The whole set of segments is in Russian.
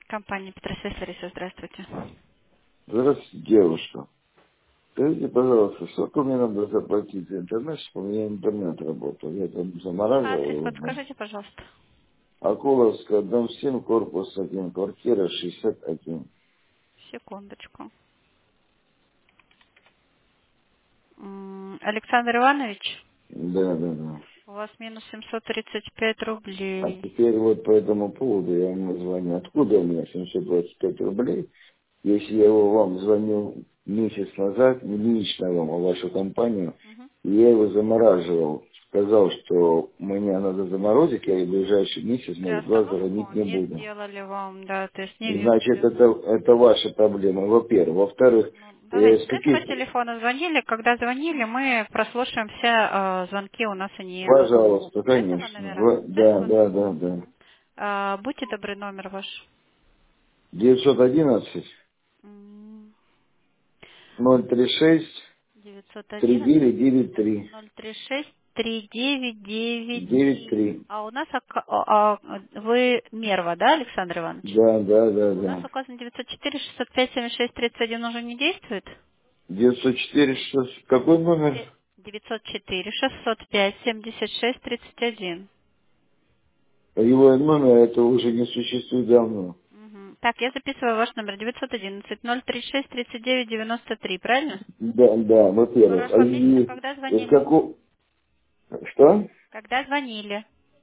Компания Петросвязь Лариса, здравствуйте. Здравствуйте, девушка. Скажите, пожалуйста, сколько мне надо заплатить за интернет, чтобы у меня интернет работал? Я там замораживал Адрес его, да? подскажите, пожалуйста. Акуловская, дом 7, корпус 1, квартира 61. Секундочку. Александр Иванович, Да, да, да. у вас минус 735 А рублей. теперь вот по этому поводу я вам звоню. Откуда у меня 725 рублей, если я вам звонил месяц назад, не лично вам, а вашу компанию, Мгм. и я его замораживал. Сказал, что мне надо заморозить, я в ближайший месяц, Для может, два звонить остановку не не буду. сделали вам, да, то есть не Значит, вижу. это ваша проблема, во-первых. Во-вторых, Ну, давайте с с этого каких... телефона звонили. Когда звонили, мы прослушаем все звонки у нас, они Пожалуйста, с этого конечно. номера. С Да, этого? да, да, да. Будьте добры, номер ваш. 911 М, 036 911 3993. 036 3993. 93. А у нас вы Мерва, да, Александр Иванович? Да, да, да, У нас да. указан 904 605 76 31 уже не действует? 904, что... Какой номер? 904 605 76 31. Его номер, это уже не существует давно. Мгм. Так, я записываю ваш номер 911 036 39 93, правильно? Да, да, во-первых. Хорошо, месяца, когда И звонили? какого... Что? Когда звонили?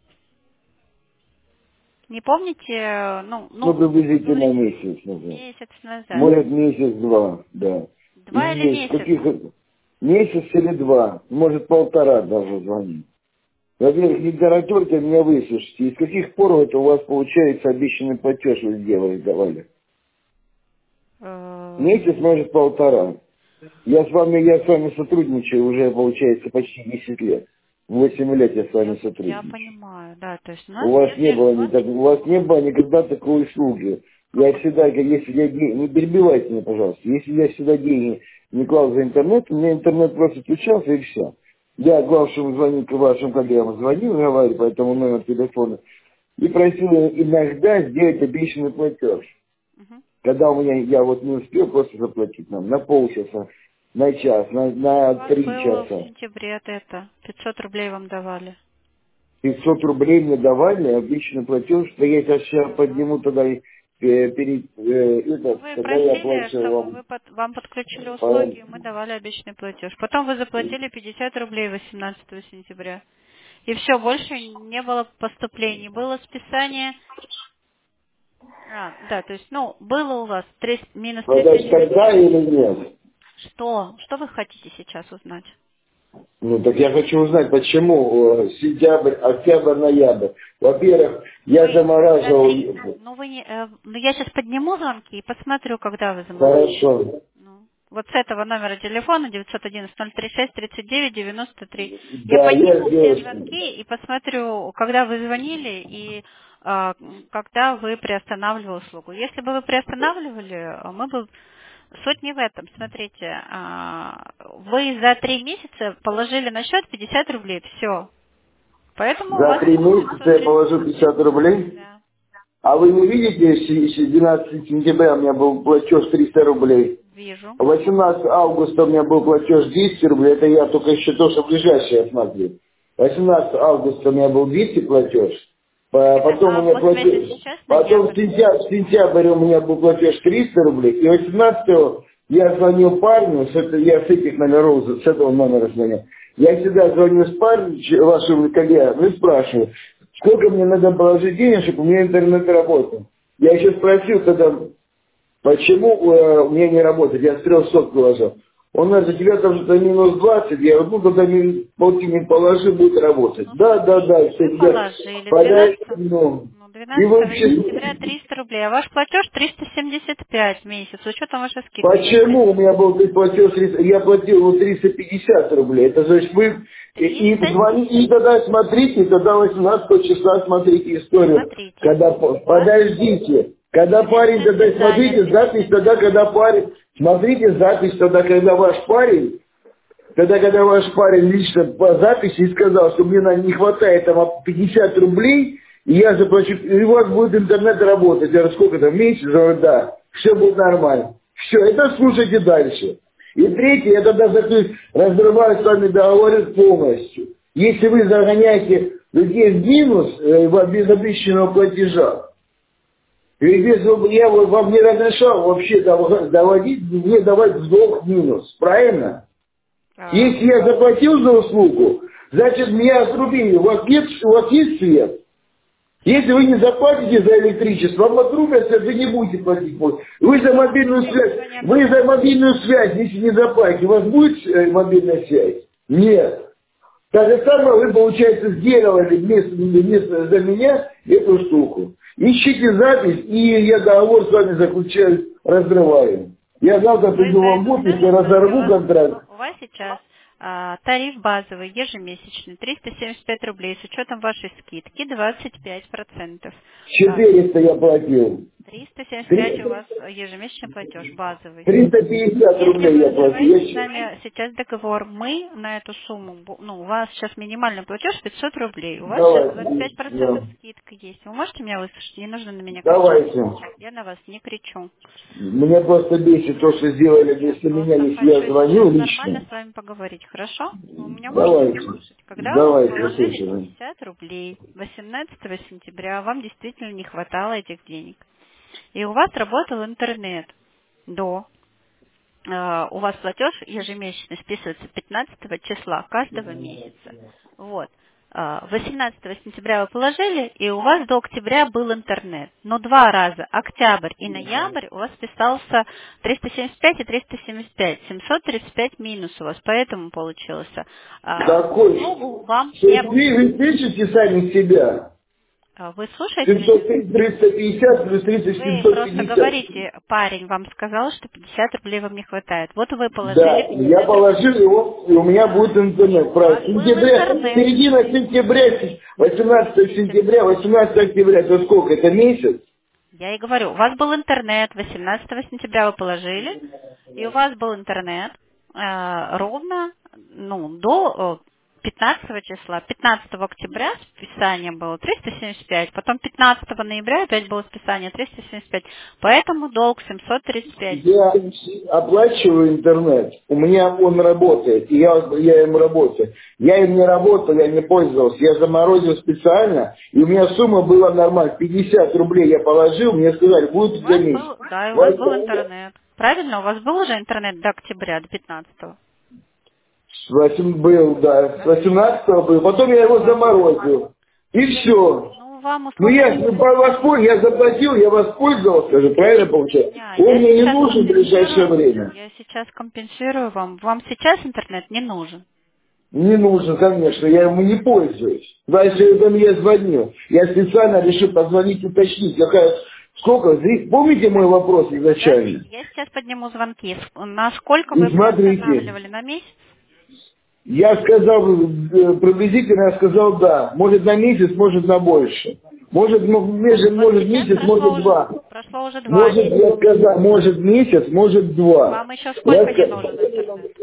Не помните, Ну, вы приблизительно говорите, месяц назад. месяц назад. Может, месяц-два, да. Два или И с месяц? каких... Месяц или два, может, полтора даже звонить. Во-первых, не тараторьте меня выслушайте. И с каких пор это у вас получается обещанный платеж вы сделали, давали? Месяц, Э, может, полтора. Я с вами сотрудничаю уже, получается, почти 10 лет. 8 лет я с вами Я сотрудничаю. понимаю, да, то есть у У нас вас не есть, было у вас не было никогда такой услуги. Я какой? всегда, если я деньги, не перебивайте меня, пожалуйста, если я всегда деньги не клал за интернет, у меня интернет просто включался и все. Я главному звонить вашим коллегам звонил, говорю по этому номеру телефона, и просил иногда сделать обещанный платеж. Мгм. Когда у меня, я вот не успел просто заплатить нам на полчаса, на час, У на вас 3 было в часа. сентябре это, 500 рублей вам давали. 500 рублей мне давали, обычный платеж, что я сейчас Да. подниму тогда Ну, вы когда я просили, плачу чтобы вам. вам подключили услуги, и по- мы давали обещанный платеж. Потом вы заплатили 50 рублей 18 сентября. И все, больше не было поступлений. Было списание. Да, то есть, было у вас минус Подать 370. тогда или нет? Что? Что вы хотите сейчас узнать? Ну, так я хочу узнать, почему сентябрь, октябрь, ноябрь. Во-первых, я Вы за замораживал. 300. Я сейчас подниму звонки и посмотрю, когда вы заморозили. Хорошо. Вот с этого номера телефона 911-036-39-93. Я Да, я подниму все сделаю. звонки и посмотрю, когда вы звонили и когда вы приостанавливали услугу. Если бы вы приостанавливали, мы бы суть не в этом. Смотрите, вы за 3 месяца положили на счет 50 рублей, все. Поэтому у За вас 3 минус месяца я 730. положу 50 рублей. Да, А вы не видите, 12 сентября у меня был платеж 300 рублей. вижу. 18 августа у меня был платеж 200 рублей, это я только еще то, что ближайшее смотрю. 18 августа у меня был 200 платеж, Это потом у меня август месяц платеж, сейчас, потом ноябрь. в сентябре у меня был платеж 300 рублей, и 18 я звонил парню, я с этих номеров, с этого номера звоню, я всегда звоню с парнем, вашим коллегам, и спрашиваю, сколько мне надо положить денег, чтобы у меня интернет работал. Я еще спросил тогда, почему у меня не работает? Я с 300 положил. Он говорит, за тебя там что-то минус 20. Я говорю, тогда полтинник положи, будет работать. Ну, Да, смотрите, все вы тебя положили подай, 12, И 12 сентября вообще, 300 рублей, а ваш платеж 375 в месяц, с учетом вашей скидки. почему у меня был платеж, я платил 350 рублей. Это значит, вы и 300, звоните, и тогда смотрите, тогда 18 числа смотрите историю. смотрите, Когда, у вас подождите, когда парень, тогда интернет занят смотрите запись, 50 тогда, минут. когда парень, смотрите запись, тогда, когда ваш парень, лично по записи сказал, что мне не хватает там 50 рублей, и я заплачу, и у вас будет интернет работать. Я говорю, сколько там, месяц? Я говорю, да, все будет нормально. Все, это слушайте дальше. И третье, я тогда разрываю с вами договор полностью. Если вы загоняете людей в минус без обещанного платежа, ведь если я вам не разрешал вообще доводить, мне давать в долг минус, правильно? Если я заплатил за услугу, значит меня отрубили. У вас есть свет? Если вы не заплатите за электричество, вам отрубят, вы не будете платить. Вы за мобильную связь, если не заплатите, у вас будет мобильная связь? Нет. Так же самое вы, получается, сделали вместо за меня эту штуку. Ищите запись, и я договор с вами заключаю, разрываю. Я завтра приду вам в офис и разорву контракт. У вас сейчас тариф базовый, ежемесячный, 375 рублей, с учетом вашей скидки 25%. 400 я платил. 375 у вас ежемесячный платеж базовый. 350 рублей я платил. С нами сейчас договор, мы на эту сумму, ну, у вас сейчас минимальный платеж 500 рублей, у вас сейчас 25% скидка есть. Вы можете меня выслушать? Не нужно на меня кричать. Я на вас не кричу. Меня просто бесит то, что сделали вместо меня, если я звоню лично. Нормально с вами поговорить, хорошо? У меня можно слушать. Когда вы положили 50 рублей 18 сентября, вам действительно не хватало этих денег. И у вас работал интернет у вас платеж ежемесячно списывается 15 числа каждого месяца. Вот. 18 сентября вы положили, и у вас до октября был интернет. Но 2 раза, октябрь и ноябрь, у вас списался 375 и 375. 735 минус у вас, поэтому получилось. Какой? Вам вы пишете сами себя. Вы слушаете? 350 плюс 350. Вы просто говорите, парень вам сказал, что 50 рублей вам не хватает. Вот вы положили. Да, я положил его, и у меня будет интернет. Середина сентября, 18 сентября, 18 октября, это сколько? Это месяц? Я и говорю, у вас был интернет, 18 сентября вы положили, и у вас был интернет ровно, до 15 числа, 15 октября списание было 375, потом 15 ноября опять было списание 375, поэтому долг 735. Я оплачиваю интернет, у меня он работает, и я им работаю. Я им не работал, я не пользовался, я заморозил специально, и у меня сумма была нормальная, 50 рублей я положил, мне сказали, будет за месяц. Да, у вас был интернет. Правильно, у вас был уже интернет до октября, до 15-го? Был, да. С 18-го был. Потом я его заморозил. И все. Я заплатил, я воспользовался же, правильно получается? Он мне не нужен в ближайшее время. Я сейчас компенсирую вам. Вам сейчас интернет не нужен? Не нужен, конечно, я ему не пользуюсь. Дальше я звонил. Я специально решил позвонить, уточнить, сколько. Помните мой вопрос изначально? Я сейчас подниму звонки. Насколько вы устанавливали на месяц? Я сказал, приблизительно да. Может на месяц, может на больше. Может месяц, может 2. Прошло уже 2 месяца. Я сказал, может месяц, может 2. Вам еще сколько не нужен интернет?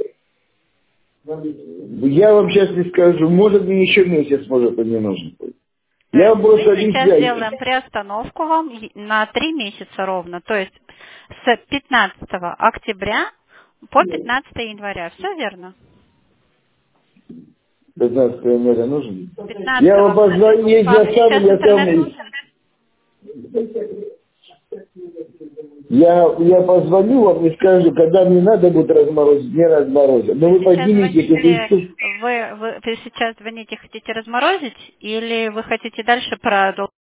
Я вам сейчас не скажу, может мне еще месяц, может не нужен. Я вам просто сейчас сделаем приостановку вам на 3 месяца ровно. То есть с 15 октября по 15 января. Все верно? 15 января нужен? 15 я вам позвоню, я позвоню вам и скажу, когда мне надо будет разморозить, не разморозить. Но вы поднимите вы сейчас звоните, хотите разморозить, или вы хотите дальше продолжить?